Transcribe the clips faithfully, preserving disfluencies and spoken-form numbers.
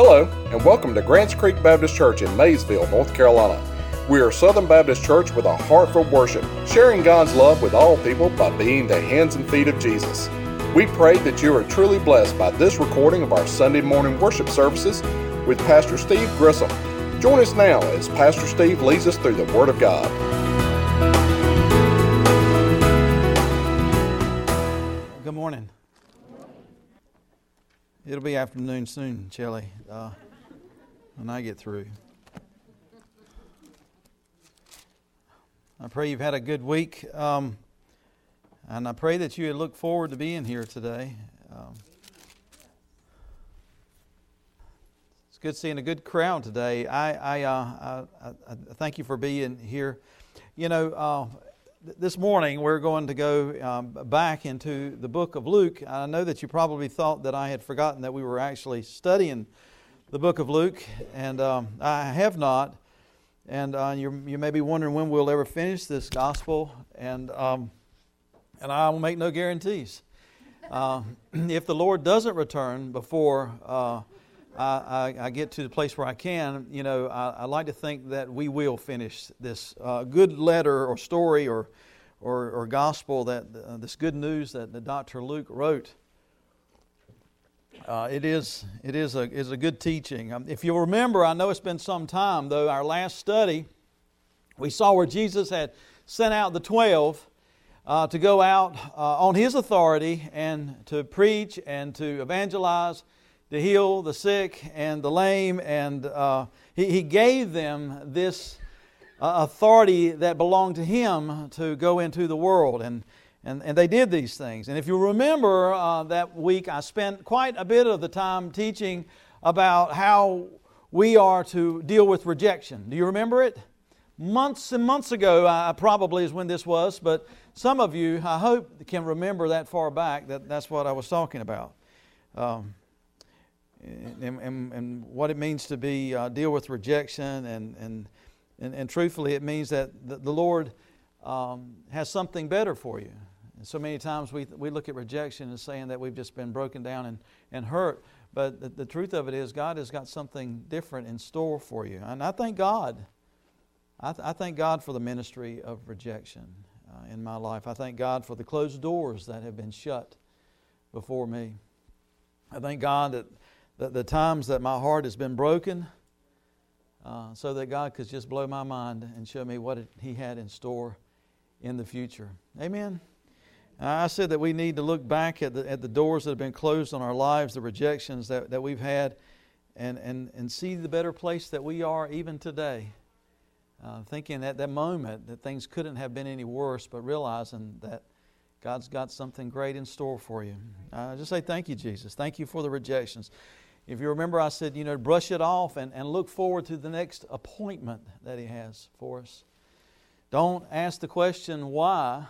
Hello, and welcome to Grants Creek Baptist Church in Maysville, North Carolina. We are a Southern Baptist church with a heart for worship, sharing God's love with all people by being the hands and feet of Jesus. We pray that you are truly blessed by this recording of our Sunday morning worship services with Pastor Steve Grissom. Join us now as Pastor Steve leads us through the Word of God. Good morning. It'll be afternoon soon, Shelley, uh, when I get through. I pray you've had a good week, um, and I pray that you look forward to being here today. Um, it's good seeing a good crowd today. I, I, uh, I, I thank you for being here. You know, uh, this morning we're going to go um, back into the book of Luke. I know that you probably thought that I had forgotten that we were actually studying the book of Luke, and um, I have not. And uh, you you may be wondering when we'll ever finish this gospel, and um, and I will make no guarantees. Uh, if the Lord doesn't return before uh, I, I, I get to the place where I can, you know, I, I like to think that we will finish this uh, good letter or story or or, or gospel, that uh, this good news that the Doctor Luke wrote. Uh, it is it is a is a good teaching. Um, if you'll remember, I know it's been some time though. Our last study, we saw where Jesus had sent out the twelve uh, to go out uh, on His authority and to preach and to evangelize, to heal the sick and the lame, and uh, he, he gave them this uh, authority that belonged to Him to go into the world, and and and they did these things. And if you remember uh, that week, I spent quite a bit of the time teaching about how we are to deal with rejection. Do you remember it? Months and months ago, uh, probably is when this was, but some of you, I hope, can remember that far back. That that's what I was talking about. Um, And, and, and what it means to be uh, deal with rejection, and and, and and truthfully, it means that the, the Lord um, has something better for you. And so many times we we look at rejection as saying that we've just been broken down and, and hurt, but the, the truth of it is God has got something different in store for you. And I thank God. I, th- I thank God for the ministry of rejection uh, in my life. I thank God for the closed doors that have been shut before me. I thank God that The, the times that my heart has been broken, uh, so that God could just blow my mind and show me what it, He had in store in the future. Amen. I said that we need to look back at the at the doors that have been closed on our lives, the rejections that, that we've had, and, and, and see the better place that we are even today. Uh, thinking at that moment that things couldn't have been any worse, but realizing that God's got something great in store for you. Uh, just say thank you, Jesus. Thank you for the rejections. If you remember, I said, you know, brush it off and, and look forward to the next appointment that He has for us. Don't ask the question why,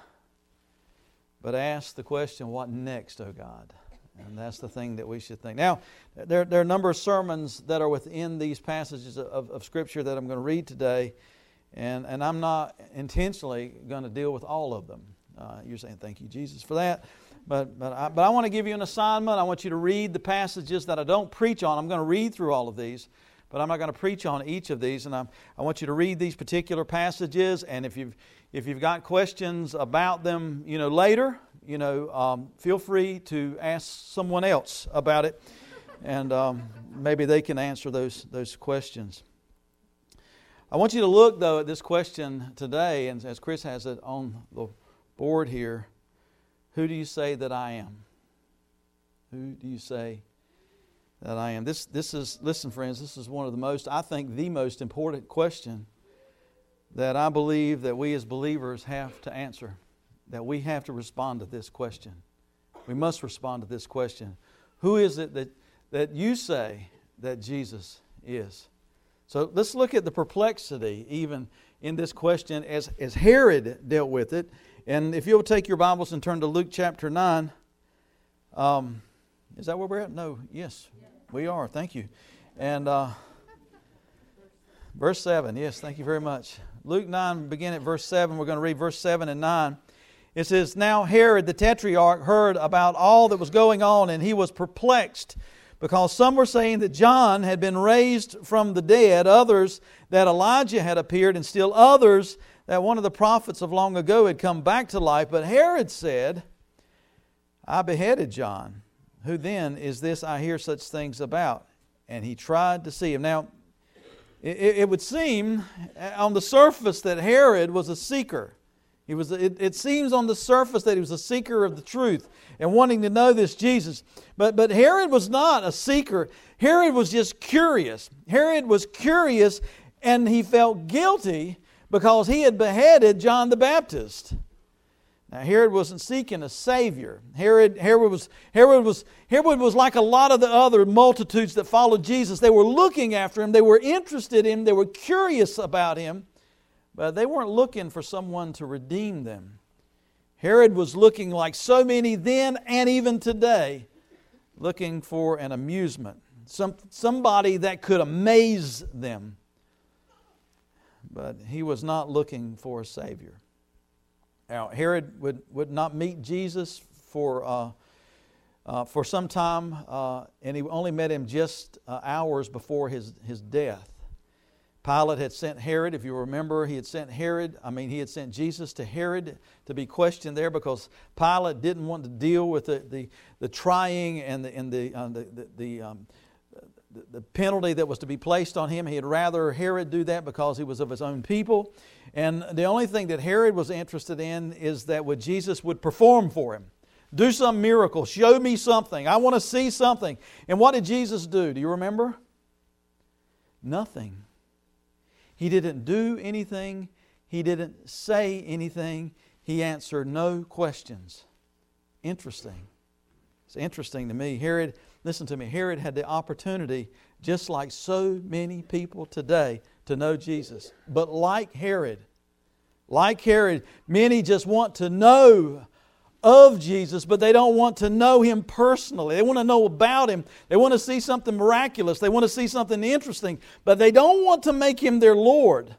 but ask the question what next, oh God. And that's the thing that we should think. Now, there, there are a number of sermons that are within these passages of, of Scripture that I'm going to read today, and, and I'm not intentionally going to deal with all of them. Uh, you're saying, thank you, Jesus, for that. But but I, but I want to give you an assignment. I want you to read the passages that I don't preach on. I'm going to read through all of these, but I'm not going to preach on each of these. And I I want you to read these particular passages. And if you've if you've got questions about them, you know, later, you know, um, feel free to ask someone else about it, and um, maybe they can answer those those questions. I want you to look though at this question today, and as Chris has it on the board here. Who do you say that I am? Who do you say that I am? This this is, listen friends, this is one of the most, I think the most important question that I believe that we as believers have to answer. That we have to respond to this question. We must respond to this question. Who is it that, that you say that Jesus is? So let's look at the perplexity even in this question as, as Herod dealt with it. And if you'll take your Bibles and turn to Luke chapter nine. Um, is that where we're at? No. Yes, we are. Thank you. And uh, verse seven. Yes, thank you very much. Luke nine, begin at verse seven. We're going to read verse seven and nine. It says, Now Herod the Tetrarch heard about all that was going on, and he was perplexed because some were saying that John had been raised from the dead, others that Elijah had appeared, and still others that one of the prophets of long ago had come back to life. But Herod said, I beheaded John. Who then is this I hear such things about? And he tried to see him. Now, it, it would seem on the surface that Herod was a seeker. He was. It, it seems on the surface that he was a seeker of the truth and wanting to know this Jesus. But, but Herod was not a seeker. Herod was just curious. Herod was curious, and he felt guilty because he had beheaded John the Baptist. Now, Herod wasn't seeking a Savior. Herod, Herod, was, Herod, was, Herod was like a lot of the other multitudes that followed Jesus. They were looking after Him. They were interested in Him. They were curious about Him. But they weren't looking for someone to redeem them. Herod was looking like so many then and even today, looking for an amusement. Some, somebody that could amaze them. But he was not looking for a Savior. Now, Herod would, would not meet Jesus for, uh, uh, for some time, uh, and he only met Him just uh, hours before his, his death. Pilate had sent Herod, if you remember, he had sent Herod, I mean, he had sent Jesus to Herod to be questioned there because Pilate didn't want to deal with the, the, the trying and the, and the, uh, the, the, the um, the penalty that was to be placed on him. He had rather Herod do that because he was of his own people. And the only thing that Herod was interested in is that what Jesus would perform for him. Do some miracle. Show me something. I want to see something. And what did Jesus do? Do you remember? Nothing. He didn't do anything. He didn't say anything. He answered no questions. Interesting. It's interesting to me. Herod, listen to me, Herod had the opportunity, just like so many people today, to know Jesus. But like Herod, like Herod, many just want to know of Jesus, but they don't want to know Him personally. They want to know about Him. They want to see something miraculous. They want to see something interesting, but they don't want to make Him their Lord.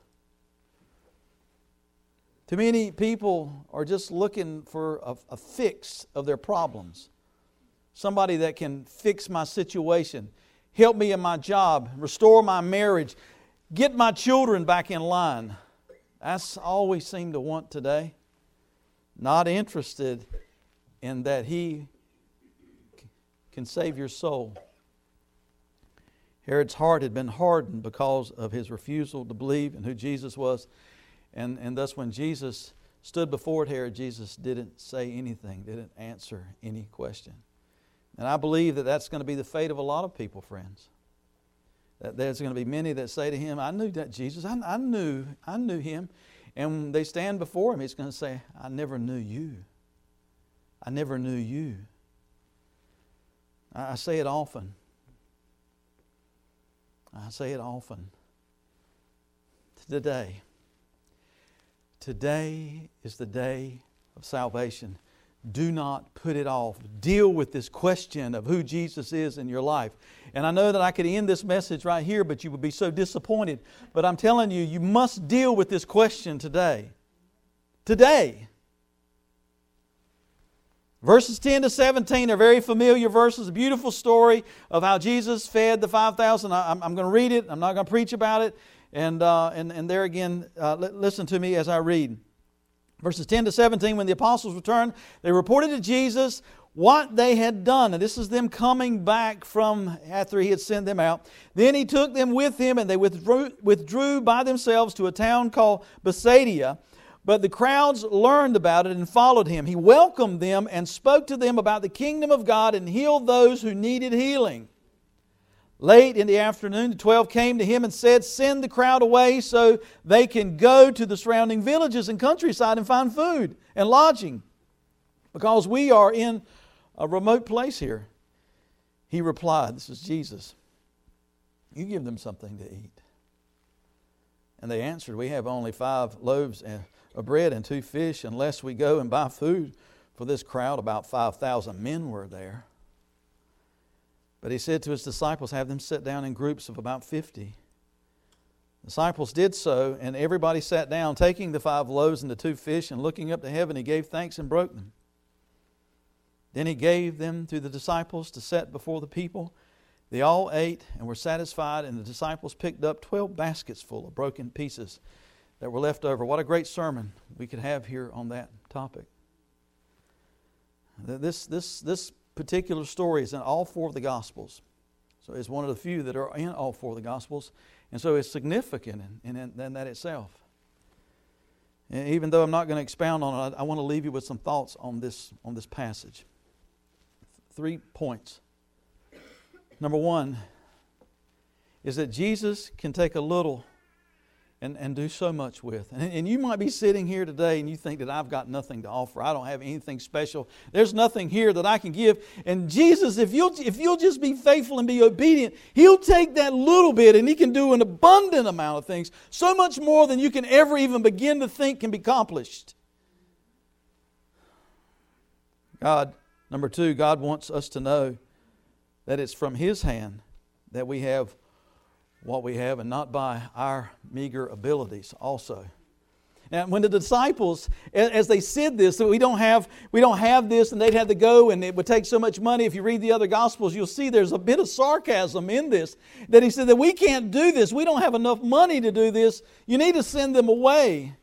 Too many people are just looking for a, a fix of their problems. Somebody that can fix my situation, help me in my job, restore my marriage, get my children back in line. That's all we seem to want today. Not interested in that He can save your soul. Herod's heart had been hardened because of his refusal to believe in who Jesus was. And, and thus when Jesus stood before Herod, Jesus didn't say anything, didn't answer any question. And I believe that that's going to be the fate of a lot of people, friends. That there's going to be many that say to Him, I knew that Jesus, I, I knew, I knew Him. And when they stand before Him, He's going to say, I never knew you. I never knew you. I, I say it often. I say it often. Today. Today is the day of salvation. Do not put it off. Deal with this question of who Jesus is in your life. And I know that I could end this message right here, but you would be so disappointed. But I'm telling you, you must deal with this question today. Today. Verses ten to seventeen are very familiar verses. A beautiful story of how Jesus fed the five thousand. I'm, I'm going to read it. I'm not going to preach about it. And, uh, and, and there again, uh, listen to me as I read. Verses ten to seventeen, when the apostles returned, they reported to Jesus what they had done. And this is them coming back from after He had sent them out. Then He took them with Him, and they withdrew, withdrew by themselves to a town called Bethsaida. But the crowds learned about it and followed Him. He welcomed them and spoke to them about the kingdom of God and healed those who needed healing. Late in the afternoon, the twelve came to Him and said, send the crowd away so they can go to the surrounding villages and countryside and find food and lodging, because we are in a remote place here. He replied, this is Jesus, you give them something to eat. And they answered, we have only five loaves of bread and two fish, unless we go and buy food for this crowd. About five thousand men were there. But He said to His disciples, have them sit down in groups of about fifty. The disciples did so, and everybody sat down, taking the five loaves and the two fish, and looking up to heaven, He gave thanks and broke them. Then He gave them to the disciples to set before the people. They all ate and were satisfied, and the disciples picked up twelve baskets full of broken pieces that were left over. What a great sermon we could have here on that topic. This, this, this particular story is in all four of the Gospels. So it's one of the few that are in all four of the Gospels. And so it's significant in, in, in that itself. And even though I'm not going to expound on it, I, I want to leave you with some thoughts on this, on this passage. Three points. Number one is that Jesus can take a little and, and do so much with. And, and you might be sitting here today and you think that I've got nothing to offer. I don't have anything special. There's nothing here that I can give. And Jesus, if you'll, if you'll just be faithful and be obedient, He'll take that little bit and He can do an abundant amount of things. So much more than you can ever even begin to think can be accomplished. God, number two, God wants us to know that it's from His hand that we have what we have and not by our meager abilities also. Now, when the disciples, as they said this, that we don't have we don't have this and they'd have to go and it would take so much money. If you read the other Gospels, you'll see there's a bit of sarcasm in this. That He said that we can't do this. We don't have enough money to do this. You need to send them away.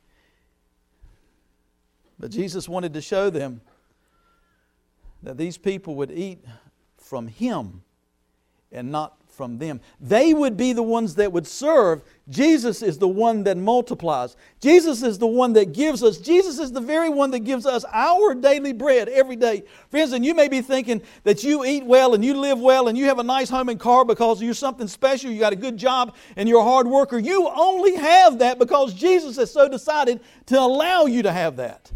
But Jesus wanted to show them that these people would eat from Him and not from them. They would be the ones that would serve. Jesus is the one that multiplies. Jesus is the one that gives us. Jesus is the very one that gives us our daily bread every day. Friends, and you may be thinking that you eat well and you live well and you have a nice home and car because you're something special, you got a good job and you're a hard worker. You only have that because Jesus has so decided to allow you to have that.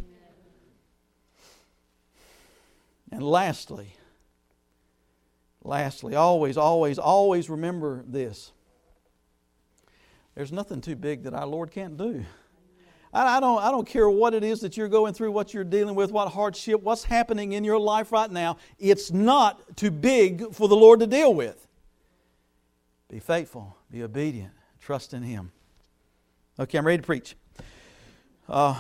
And lastly, Lastly, always, always, always remember this. There's nothing too big that our Lord can't do. I, I don't, I don't care what it is that you're going through, what you're dealing with, what hardship, what's happening in your life right now. It's not too big for the Lord to deal with. Be faithful, be obedient, trust in Him. Okay, I'm ready to preach. Uh,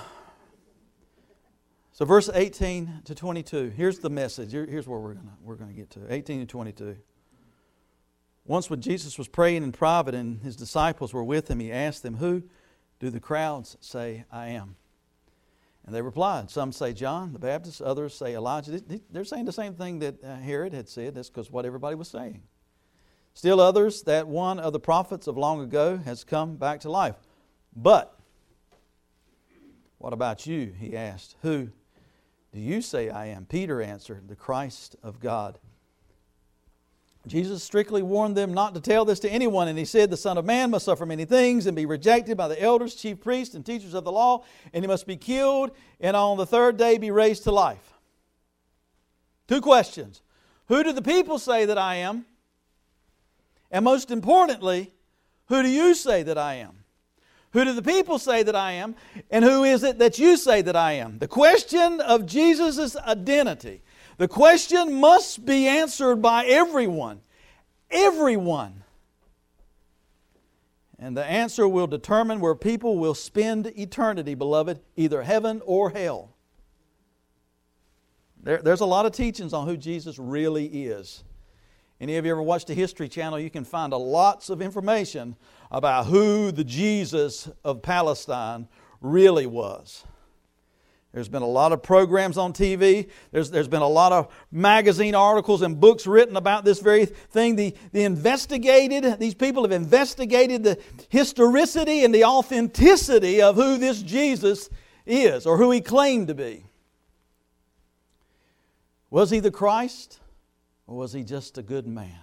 So verse eighteen to twenty-two, here's the message. Here, here's where we're going we're going to get to, eighteen to twenty-two. Once when Jesus was praying in private and His disciples were with Him, He asked them, "Who do the crowds say I am?" And they replied, "Some say John the Baptist, others say Elijah." They're saying the same thing that Herod had said. That's because what everybody was saying. Still others, that one of the prophets of long ago has come back to life. But what about you? He asked. Who do you say I am? Peter answered, the Christ of God. Jesus strictly warned them not to tell this to anyone, and He said, the Son of Man must suffer many things and be rejected by the elders, chief priests, and teachers of the law, and He must be killed, and on the third day be raised to life. Two questions. Who do the people say that I am? And most importantly, who do you say that I am? Who do the people say that I am? And who is it that you say that I am? The question of Jesus' identity. The question must be answered by everyone. Everyone. And the answer will determine where people will spend eternity, beloved, either heaven or hell. There, there's a lot of teachings on who Jesus really is. Any of you ever watched the History Channel, you can find a lots of information about who the Jesus of Palestine really was. There's been a lot of programs on T V. There's, there's been a lot of magazine articles and books written about this very thing. The, the investigated, these people have investigated the historicity and the authenticity of who this Jesus is, or who He claimed to be. Was He the Christ? Or was He just a good man?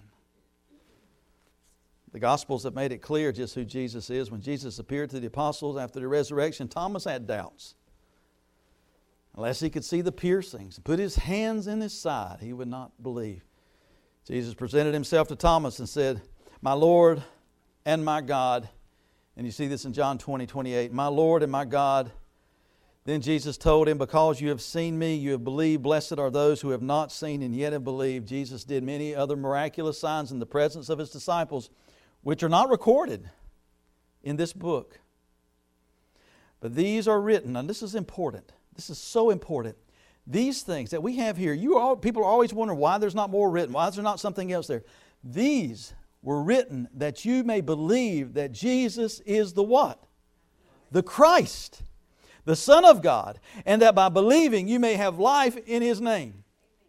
The Gospels have made it clear just who Jesus is. When Jesus appeared to the apostles after the resurrection, Thomas had doubts. Unless he could see the piercings and put his hands in his side, he would not believe. Jesus presented Himself to Thomas and said, "My Lord and my God." And you see this in John twenty, twenty-eight. "My Lord and my God." Then Jesus told him, "Because you have seen me, you have believed. Blessed are those who have not seen and yet have believed." Jesus did many other miraculous signs in the presence of His disciples, which are not recorded in this book. But these are written, and this is important. This is so important. These things that we have here, you all, people are always wondering why there's not more written. Why is there not something else there? These were written that you may believe that Jesus is the what? The Christ, the Son of God, and that by believing you may have life in His name.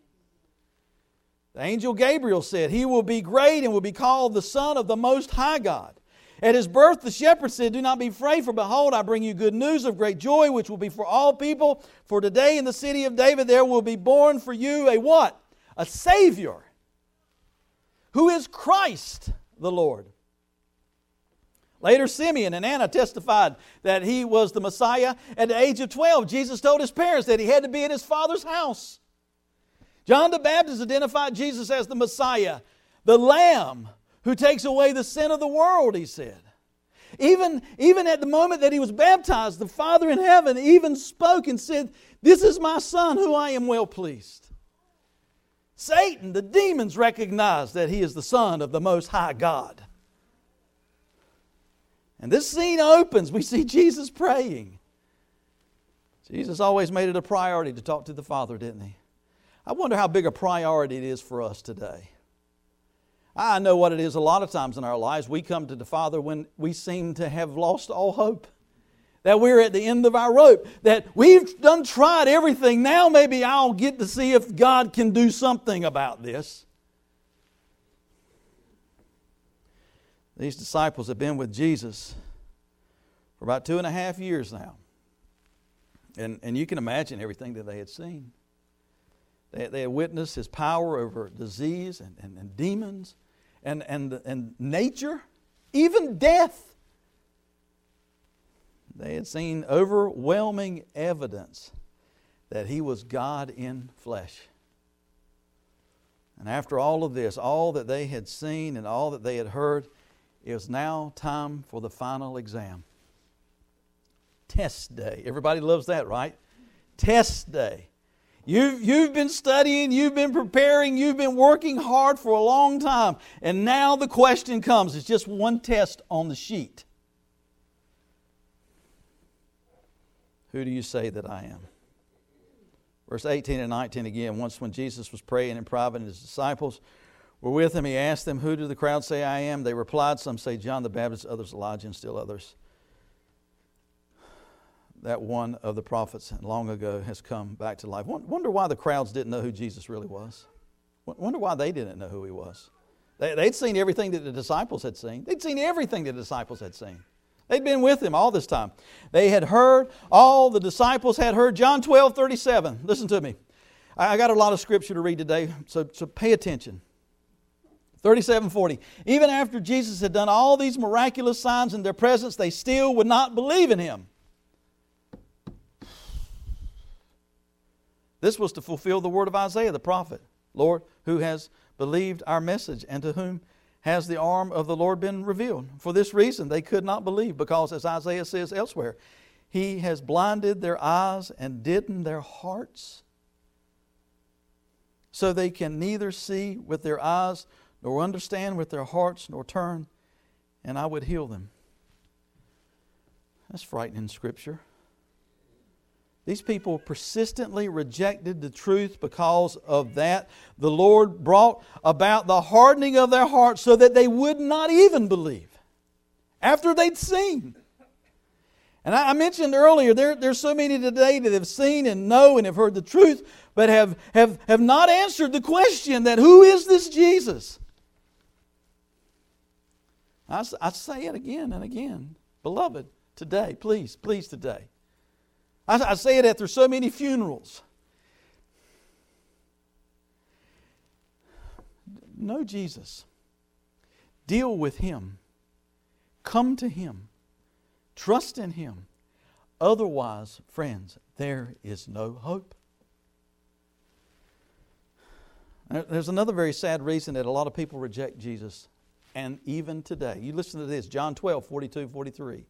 The angel Gabriel said, He will be great and will be called the Son of the Most High God. At His birth the shepherd said, Do not be afraid, for behold, I bring you good news of great joy, which will be for all people. For today in the city of David there will be born for you a what? A Savior, who is Christ the Lord. Later, Simeon and Anna testified that he was the Messiah. At the age of twelve, Jesus told his parents that he had to be in his Father's house. John the Baptist identified Jesus as the Messiah, the Lamb who takes away the sin of the world, he said. Even, even at the moment that he was baptized, the Father in heaven even spoke and said, This is my Son, who I am well pleased. Satan, the demons, recognize that he is the Son of the Most High God. And this scene opens. We see Jesus praying. Jesus always made it a priority to talk to the Father, didn't He? I wonder how big a priority it is for us today. I know what it is a lot of times in our lives. We come to the Father when we seem to have lost all hope. That we're at the end of our rope. That we've done tried everything. Now maybe I'll get to see if God can do something about this. These disciples have been with Jesus for about two and a half years now. And, and you can imagine everything that they had seen. They, they had witnessed His power over disease and, and, and demons and, and, and nature, even death. They had seen overwhelming evidence that He was God in flesh. And after all of this, all that they had seen and all that they had heard, it was now time for the final exam. Test day. Everybody loves that, right? Test day. You've, you've been studying, you've been preparing, you've been working hard for a long time. And now the question comes. It's just one test on the sheet. Who do you say that I am? Verse eighteen and nineteen again. Once when Jesus was praying in private and His disciples were with Him, He asked them, Who do the crowd say I am? They replied, some say John the Baptist, others Elijah, and still others that one of the prophets long ago has come back to life. Wonder why the crowds didn't know who Jesus really was. Wonder why they didn't know who He was. They, they'd seen everything that the disciples had seen. They'd seen everything the disciples had seen. They'd been with Him all this time. They had heard, all the disciples had heard. John twelve thirty-seven. Listen to me. I got a lot of scripture to read today, so, so pay attention. thirty-seven forty. Even after Jesus had done all these miraculous signs in their presence, they still would not believe in Him. This was to fulfill the word of Isaiah the prophet. Lord, who has believed our message, and to whom has the arm of the Lord been revealed? For this reason they could not believe, because as Isaiah says elsewhere, He has blinded their eyes and deadened their hearts, so they can neither see with their eyes, nor understand with their hearts, nor turn, and I would heal them. That's frightening Scripture. These people persistently rejected the truth. Because of that, the Lord brought about the hardening of their hearts so that they would not even believe after they'd seen. And I mentioned earlier, there, there's so many today that have seen and know and have heard the truth, but have, have, have not answered the question that who is this Jesus? I, I say it again and again. Beloved, today, please, please today. I, I say it after so many funerals. Know Jesus. Deal with Him. Come to Him. Trust in Him. Otherwise, friends, there is no hope. There's another very sad reason that a lot of people reject Jesus. And even today. You listen to this. John twelve, forty-two, forty-three.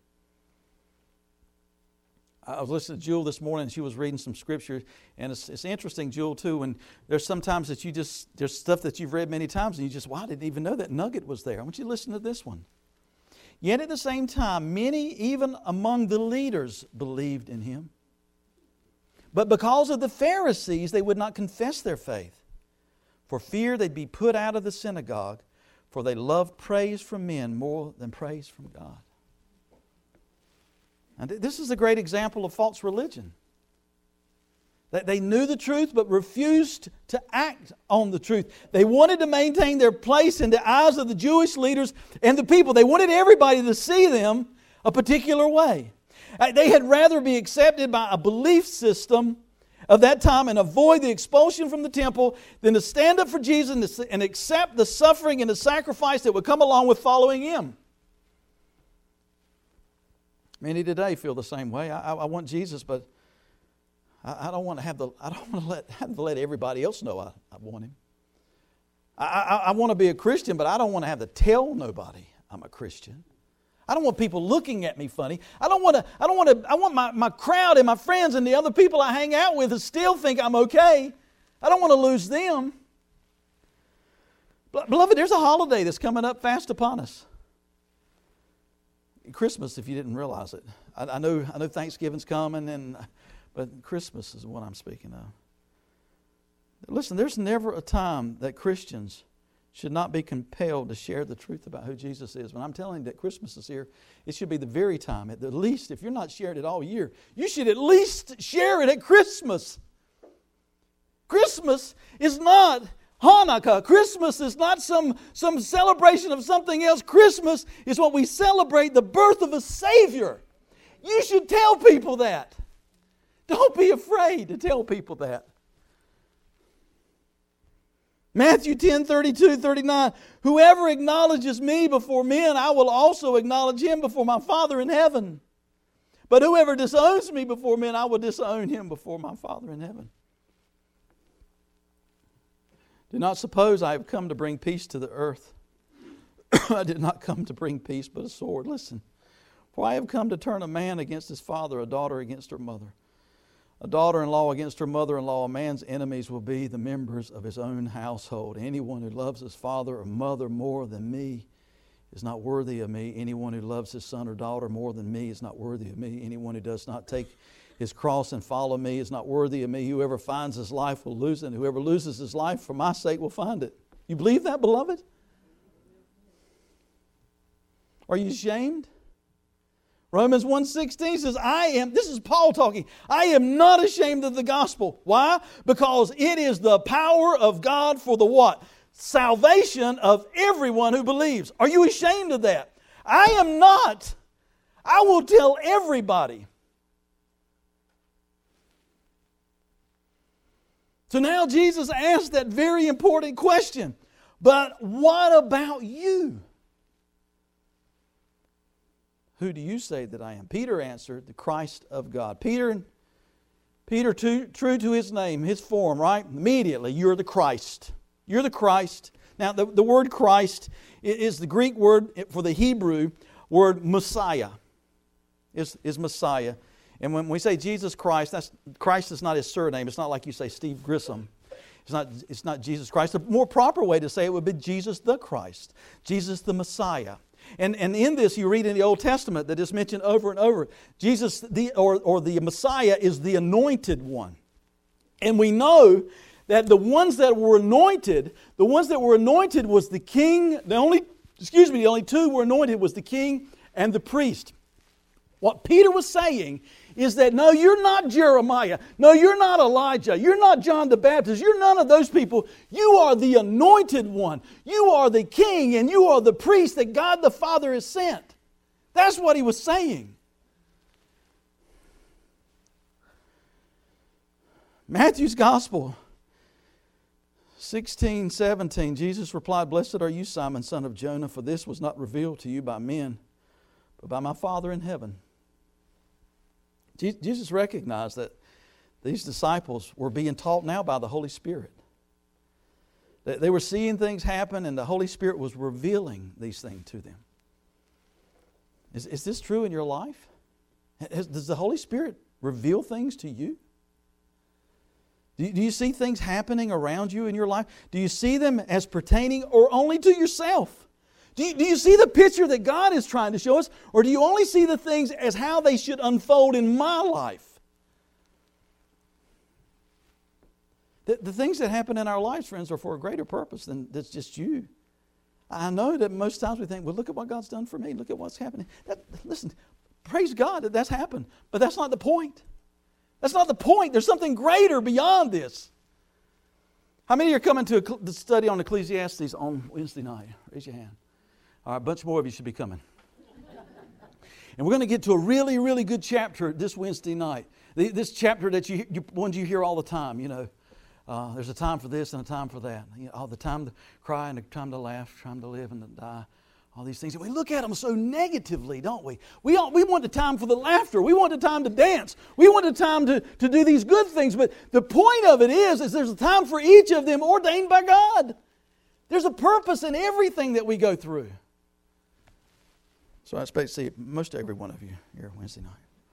I was listening to Jewel this morning, and she was reading some scripture, and it's, it's interesting, Jewel, too, when there's sometimes that you just, there's stuff that you've read many times, and you just, wow, I didn't even know that nugget was there. I want you to listen to this one. Yet at the same time, many, even among the leaders, believed in Him. But because of the Pharisees, they would not confess their faith, for fear they'd be put out of the synagogue. for they loved praise from men more than praise from God. And this is a great example of false religion. That they knew the truth but refused to act on the truth. They wanted to maintain their place in the eyes of the Jewish leaders and the people. They wanted everybody to see them a particular way. They had rather be accepted by a belief system of that time and avoid the expulsion from the temple than to stand up for Jesus and accept the suffering and the sacrifice that would come along with following Him. Many today feel the same way. I, I want Jesus, but I, I don't want to have the. I don't want to let have to let everybody else know I, I want Him. I, I, I want to be a Christian, but I don't want to have to tell nobody I'm a Christian. I don't want people looking at me funny. I don't want to. I don't want to. I want my, my crowd and my friends and the other people I hang out with to still think I'm okay. I don't want to lose them. Beloved, there's a holiday that's coming up fast upon us. Christmas, if you didn't realize it. I, I know. I know Thanksgiving's coming, and but Christmas is what I'm speaking of. Listen, there's never a time that Christians should not be compelled to share the truth about who Jesus is. When I'm telling you that Christmas is here, it should be the very time, at the least, if you're not sharing it all year, you should at least share it at Christmas. Christmas is not Hanukkah. Christmas is not some, some celebration of something else. Christmas is what we celebrate, the birth of a Savior. You should tell people that. Don't be afraid to tell people that. Matthew ten, thirty-two, thirty-nine, whoever acknowledges me before men, I will also acknowledge him before my Father in heaven. But whoever disowns me before men, I will disown him before my Father in heaven. Do not suppose I have come to bring peace to the earth. I did not come to bring peace, but a sword. Listen, for I have come to turn a man against his father, a daughter against her mother. A daughter-in-law against her mother-in-law, a man's enemies will be the members of his own household. Anyone who loves his father or mother more than me is not worthy of me. Anyone who loves his son or daughter more than me is not worthy of me. Anyone who does not take his cross and follow me is not worthy of me. Whoever finds his life will lose it, and whoever loses his life for my sake will find it. You believe that, beloved? Are you ashamed? Romans one sixteen says, I am, this is Paul talking, I am not ashamed of the gospel. Why? Because it is the power of God for the what? Salvation of everyone who believes. Are you ashamed of that? I am not. I will tell everybody. So now Jesus asked that very important question. But what about you? Who do you say that I am? Peter answered, the Christ of God. Peter, Peter, true, true to his name, his form, right? Immediately, you're the Christ. You're the Christ. Now, the, the word Christ is the Greek word for the Hebrew word Messiah. Is, is Messiah. And when we say Jesus Christ, that's Christ is not his surname. It's not like you say Steve Grissom. It's not, it's not Jesus Christ. The more proper way to say it would be Jesus the Christ. Jesus the Messiah. And, and in this, you read in the Old Testament that is mentioned over and over. Jesus, the, or, or the Messiah, is the anointed one. And we know that the ones that were anointed, the ones that were anointed was the king, the only, excuse me, the only two were anointed was the king and the priest. What Peter was saying is that no, you're not Jeremiah. No, you're not Elijah. You're not John the Baptist. You're none of those people. You are the anointed one. You are the king and you are the priest that God the Father has sent. That's what he was saying. Matthew's Gospel, sixteen seventeen, Jesus replied, Blessed are you, Simon, son of Jonah, for this was not revealed to you by men, but by my Father in heaven. Jesus recognized that these disciples were being taught now by the Holy Spirit. They were seeing things happen and the Holy Spirit was revealing these things to them. Is, is this true in your life? Has, does the Holy Spirit reveal things to you? Do you, do you see things happening around you in your life? Do you see them as pertaining or only to yourself? Do you, do you see the picture that God is trying to show us? Or do you only see the things as how they should unfold in my life? The, the things that happen in our lives, friends, are for a greater purpose than that's just you. I know that most times we think, well, look at what God's done for me. Look at what's happening. That, listen, praise God that that's happened. But that's not the point. That's not the point. There's something greater beyond this. How many are coming to a, the study on Ecclesiastes on Wednesday night? Raise your hand. All right, a bunch more of you should be coming. And we're going to get to a really, really good chapter this Wednesday night. This chapter that you, you ones you hear all the time, you know. Uh, there's a time for this and a time for that. You know, all the time to cry and a time to laugh, time to live and to die. All these things. And we look at them so negatively, don't we? We, all, we want the time for the laughter. We want the time to dance. We want the time to, to do these good things. But the point of it is, is there's a time for each of them ordained by God. There's a purpose in everything that we go through. So I expect to see most every one of you here Wednesday night.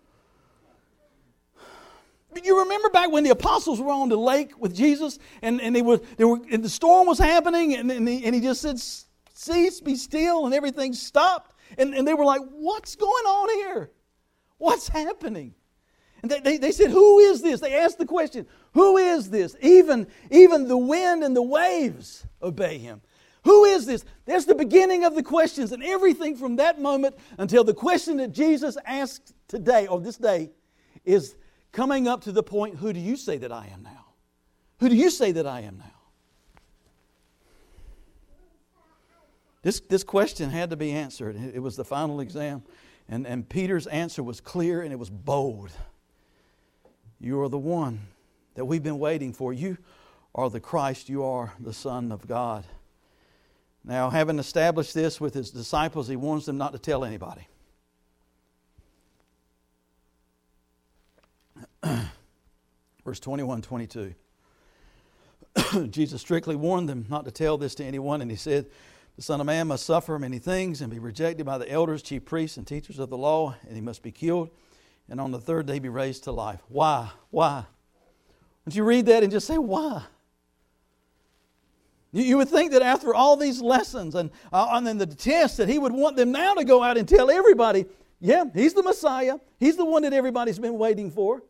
But you remember back when the apostles were on the lake with Jesus, and, and they were, they were, and the storm was happening, and, and, he, and he just said, cease, be still, and everything stopped. And, and they were like, what's going on here? What's happening? And they, they, they said, who is this? They asked the question, who is this? Even, even the wind and the waves obey him. Who is this? That's the beginning of the questions. And everything from that moment until the question that Jesus asked today, or this day, is coming up to the point, who do you say that I am now? Who do you say that I am now? This, this question had to be answered. It was the final exam. And, and Peter's answer was clear and it was bold. You are the one that we've been waiting for. You are the Christ. You are the Son of God. Now, having established this with his disciples, he warns them not to tell anybody. Verse twenty-one, twenty-two. Jesus strictly warned them not to tell this to anyone, and he said, the Son of Man must suffer many things and be rejected by the elders, chief priests, and teachers of the law, and he must be killed, and on the third day be raised to life. Why? Why? Don't you read that and just say, why? You, you would think that after all these lessons and, uh, and then the tests that he would want them now to go out and tell everybody, yeah, he's the Messiah. He's the one that everybody's been waiting for.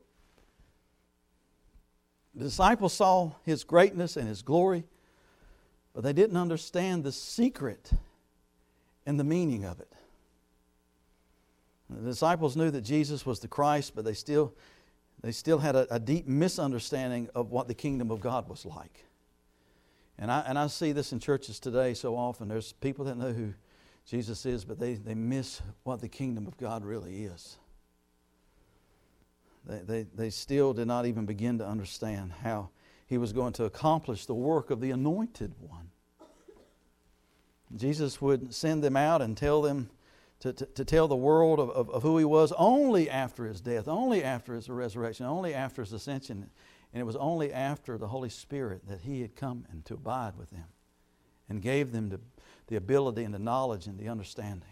The disciples saw his greatness and his glory, but they didn't understand the secret and the meaning of it. The disciples knew that Jesus was the Christ, but they still, they still had a, a deep misunderstanding of what the kingdom of God was like. And I, and I see this in churches today so often. There's people that know who Jesus is, but they, they miss what the kingdom of God really is. They, they, they still did not even begin to understand how he was going to accomplish the work of the anointed one. Jesus would send them out and tell them to, to, to tell the world of, of, of who he was only after his death, only after his resurrection, only after his ascension. And it was only after the Holy Spirit that he had come and to abide with them and gave them the, the ability and the knowledge and the understanding.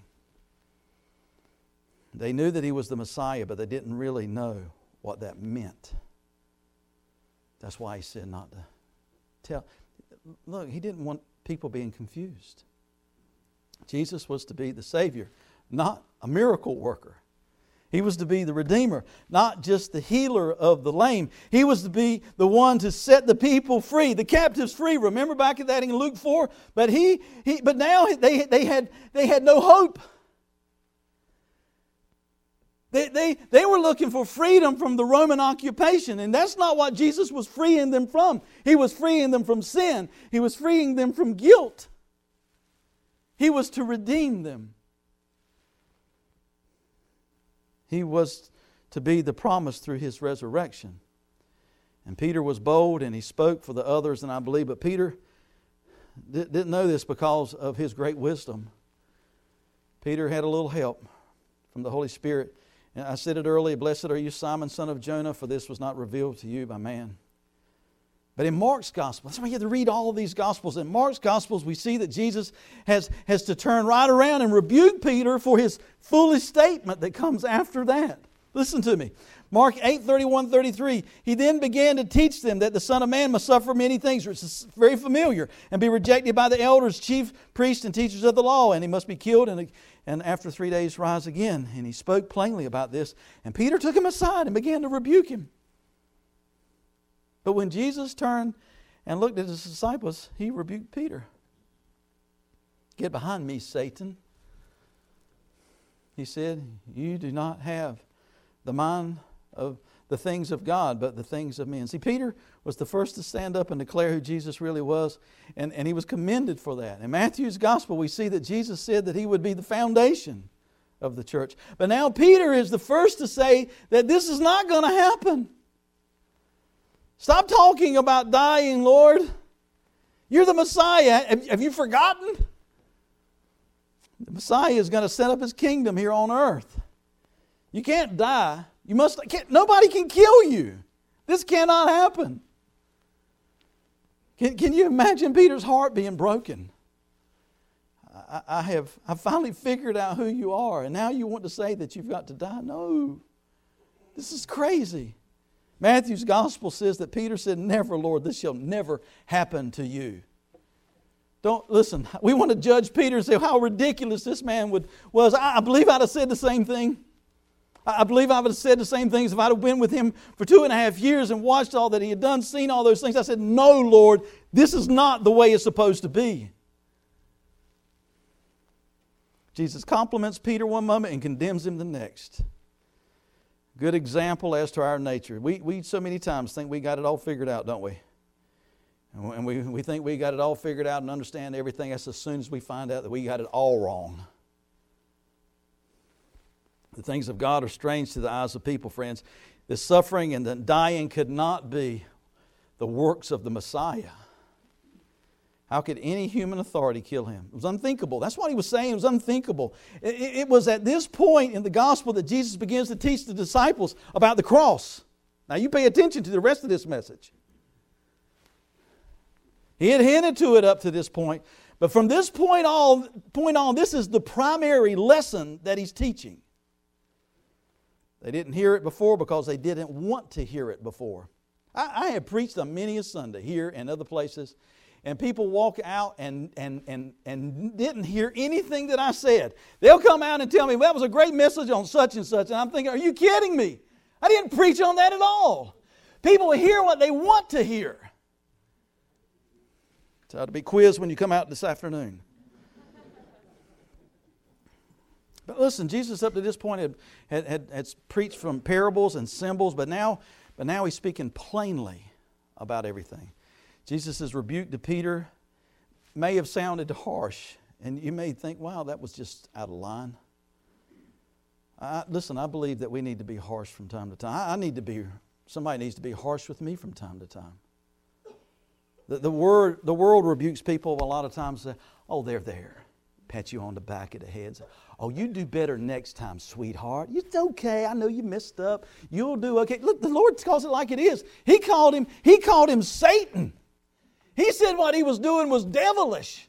They knew that he was the Messiah, but they didn't really know what that meant. That's why he said not to tell. Look, he didn't want people being confused. Jesus was to be the Savior, not a miracle worker. He was to be the Redeemer, not just the healer of the lame. He was to be the one to set the people free, the captives free. Remember back at that in Luke four? But he, he but now they, they, had, they had no hope. They, they, they were looking for freedom from the Roman occupation, and that's not what Jesus was freeing them from. He was freeing them from sin. He was freeing them from guilt. He was to redeem them. He was to be the promise through his resurrection. And Peter was bold and he spoke for the others, and I believe, but Peter didn't know this because of his great wisdom. Peter had a little help from the Holy Spirit. And I said it earlier, blessed are you, Simon, son of Jonah, for this was not revealed to you by man. But in Mark's Gospel, that's why you have to read all of these Gospels. In Mark's Gospels, we see that Jesus has, has to turn right around and rebuke Peter for his foolish statement that comes after that. Listen to me. Mark eight, thirty-one, thirty-three. He then began to teach them that the Son of Man must suffer many things, which is very familiar, and be rejected by the elders, chief priests, and teachers of the law, and he must be killed, and, and after three days rise again. And he spoke plainly about this. And Peter took him aside and began to rebuke him. But when Jesus turned and looked at his disciples, he rebuked Peter. "Get behind me, Satan." He said, "You do not have the mind of the things of God, but the things of men." See, Peter was the first to stand up and declare who Jesus really was, and, and he was commended for that. In Matthew's gospel, we see that Jesus said that he would be the foundation of the church. But now Peter is the first to say that this is not going to happen. Stop talking about dying, Lord. You're the Messiah. Have, have you forgotten? The Messiah is going to set up His kingdom here on earth. You can't die. You must. Can't, nobody can kill you. This cannot happen. Can, can you imagine Peter's heart being broken? I, I have. I finally figured out who you are, and now you want to say that you've got to die? No, this is crazy. Matthew's gospel says that Peter said, "Never, Lord, this shall never happen to you." Don't listen. We want to judge Peter and say how ridiculous this man would was. I, I believe I'd have said the same thing. I believe I would have said the same things if I'd have been with him for two and a half years and watched all that he had done, seen all those things. I said, "No, Lord, this is not the way it's supposed to be." Jesus compliments Peter one moment and condemns him the next. Good example as to our nature. We, we so many times think we got it all figured out, don't we? And we, we think we got it all figured out and understand everything. That's as soon as we find out that we got it all wrong. The things of God are strange to the eyes of people, friends. The suffering and the dying could not be the works of the Messiah. How could any human authority kill him? It was unthinkable. That's what he was saying. It was unthinkable. It, it was at this point in the gospel that Jesus begins to teach the disciples about the cross. Now you pay attention to the rest of this message. He had hinted to it up to this point. But from this point on, point on, this is the primary lesson that he's teaching. They didn't hear it before because they didn't want to hear it before. I, I have preached on many a Sunday here and other places, and people walk out and, and, and, and didn't hear anything that I said. They'll come out and tell me, "Well, that was a great message on such and such." And I'm thinking, are you kidding me? I didn't preach on that at all. People hear what they want to hear. So to be quizzed when you come out this afternoon. But listen, Jesus up to this point had, had, had, had preached from parables and symbols, but now, but now he's speaking plainly about everything. Jesus' rebuke to Peter may have sounded harsh, and you may think, wow, that was just out of line. I, listen, I believe that we need to be harsh from time to time. I, I need to be, somebody needs to be harsh with me from time to time. The, the, word, the world rebukes people a lot of times. Say, "Oh, they're there." Pat you on the back of the head. Say, "Oh, you do better next time, sweetheart. It's okay. I know you messed up. You'll do okay." Look, the Lord calls it like it is. He called him, he called him Satan. He said what he was doing was devilish.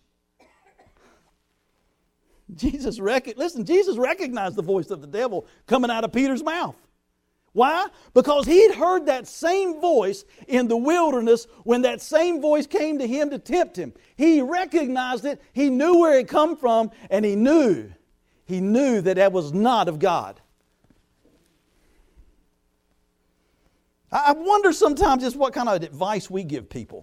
Jesus rec- listen, Jesus recognized the voice of the devil coming out of Peter's mouth. Why? Because he'd heard that same voice in the wilderness when that same voice came to him to tempt him. He recognized it, he knew where it come from, and he knew, he knew that that was not of God. I wonder sometimes just what kind of advice we give people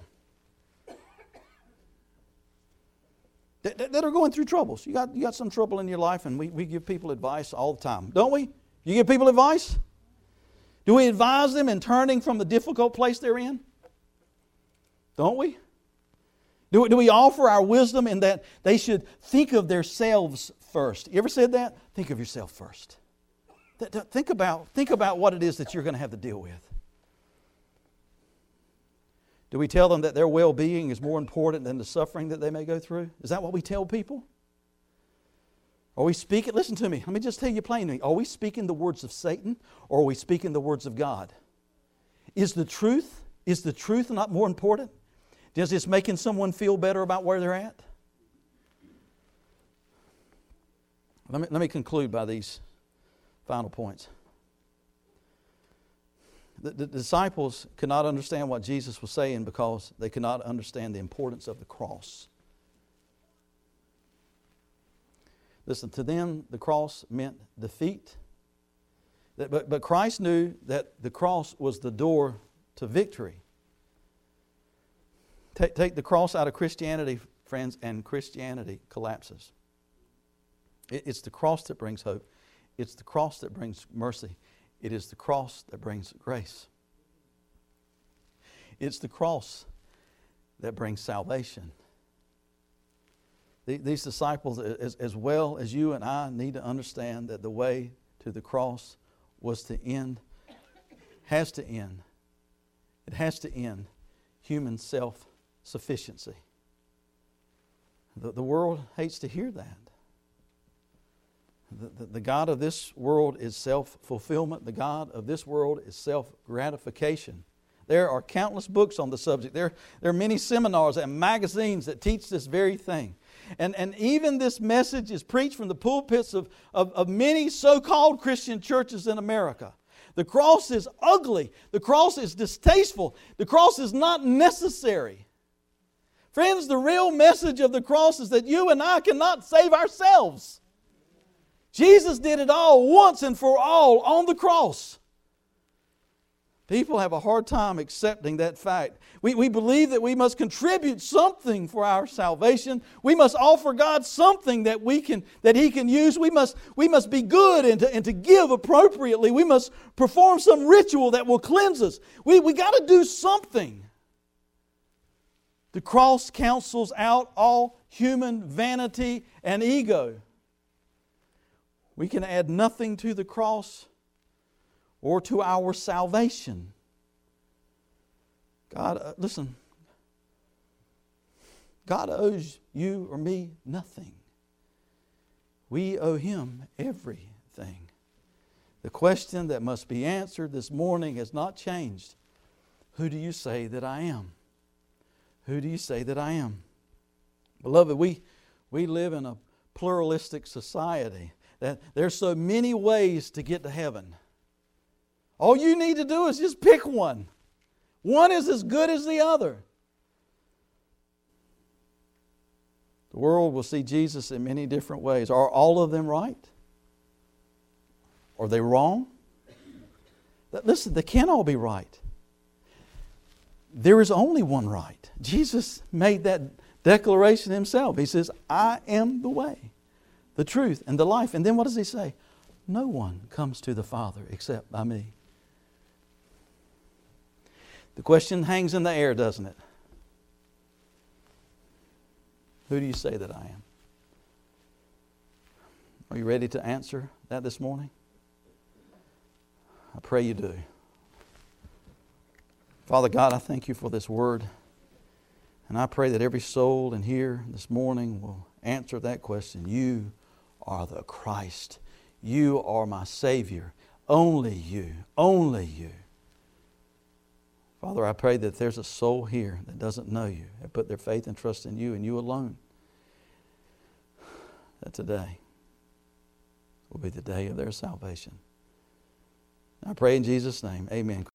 that, that are going through troubles. You got, you got some trouble in your life, and we, we give people advice all the time, don't we? You give people advice? Do we advise them in turning from the difficult place they're in? Don't we? Do we, do we offer our wisdom in that they should think of themselves first? You ever said that? Think of yourself first. Th- th- think about, think about what it is that you're going to have to deal with. Do we tell them that their well-being is more important than the suffering that they may go through? Is that what we tell people? Are we speaking, listen to me, let me just tell you plainly, are we speaking the words of Satan or are we speaking the words of God? Is the truth, is the truth not more important? Does this making someone feel better about where they're at? Let me, let me conclude by these final points. The, the disciples could not understand what Jesus was saying because they could not understand the importance of the cross. Listen, to them, the cross meant defeat. But, but Christ knew that the cross was the door to victory. Take, take the cross out of Christianity friends, and Christianity collapses. It's the cross that brings hope. It's the cross that brings mercy. It is the cross that brings grace. It's the cross that brings salvation. These disciples, as, as well as you and I, need to understand that the way to the cross was to end, has to end. It has to end human self-sufficiency. The, the world hates to hear that. The, the, the God of this world is self-fulfillment. The God of this world is self-gratification. There are countless books on the subject. There, there are many seminars and magazines that teach this very thing. And, and even this message is preached from the pulpits of, of, of many so-called Christian churches in America. The cross is ugly. The cross is distasteful. The cross is not necessary. Friends, the real message of the cross is that you and I cannot save ourselves. Jesus did it all once and for all on the cross. People have a hard time accepting that fact. We, we believe that we must contribute something for our salvation. We must offer God something that we can that He can use. We must, we must be good and to, and to give appropriately. We must perform some ritual that will cleanse us. We, we got to do something. The cross cancels out all human vanity and ego. We can add nothing to the cross or to our salvation. God, uh, listen, God owes you or me nothing. We owe Him everything. The question that must be answered this morning has not changed. Who do you say that I am? Who do you say that I am? Beloved, we, we live in a pluralistic society. That there's so many ways to get to heaven. All you need to do is just pick one. One is as good as the other. The world will see Jesus in many different ways. Are all of them right? Are they wrong? Listen, they can't all be right. There is only one right. Jesus made that declaration Himself. He says, I am the way, the truth, and the life. And then what does He say? No one comes to the Father except by me. The question hangs in the air, doesn't it? Who do you say that I am? Are you ready to answer that this morning? I pray you do. Father God, I thank You for this word. And I pray that every soul in here this morning will answer that question. You are the Christ. You are my Savior. Only You. Only You. Father, I pray that if there's a soul here that doesn't know You, that put their faith and trust in You and You alone, that today will be the day of their salvation. I pray in Jesus' name. Amen.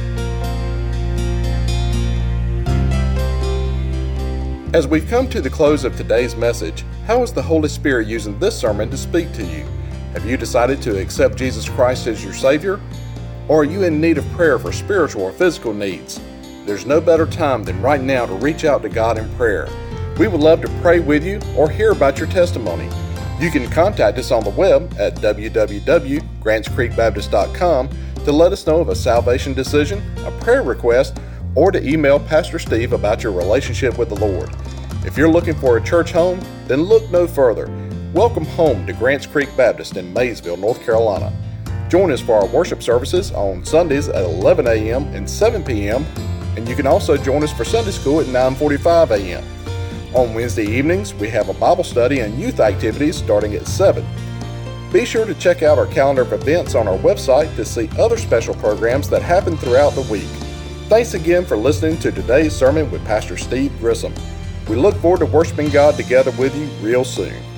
As we've come to the close of today's message, how is the Holy Spirit using this sermon to speak to you? Have you decided to accept Jesus Christ as your Savior? Or are you in need of prayer for spiritual or physical needs? There's no better time than right now to reach out to God in prayer. We would love to pray with you or hear about your testimony. You can contact us on the web at w w w dot grants creek baptist dot com to let us know of a salvation decision, a prayer request, or to email Pastor Steve about your relationship with the Lord. If you're looking for a church home, then look no further. Welcome home to Grants Creek Baptist in Maysville, North Carolina. Join us for our worship services on Sundays at eleven a.m. and seven p.m. and you can also join us for Sunday school at nine forty-five a.m. On Wednesday evenings, we have a Bible study and youth activities starting at seven. Be sure to check out our calendar of events on our website to see other special programs that happen throughout the week. Thanks again for listening to today's sermon with Pastor Steve Grissom. We look forward to worshiping God together with you real soon.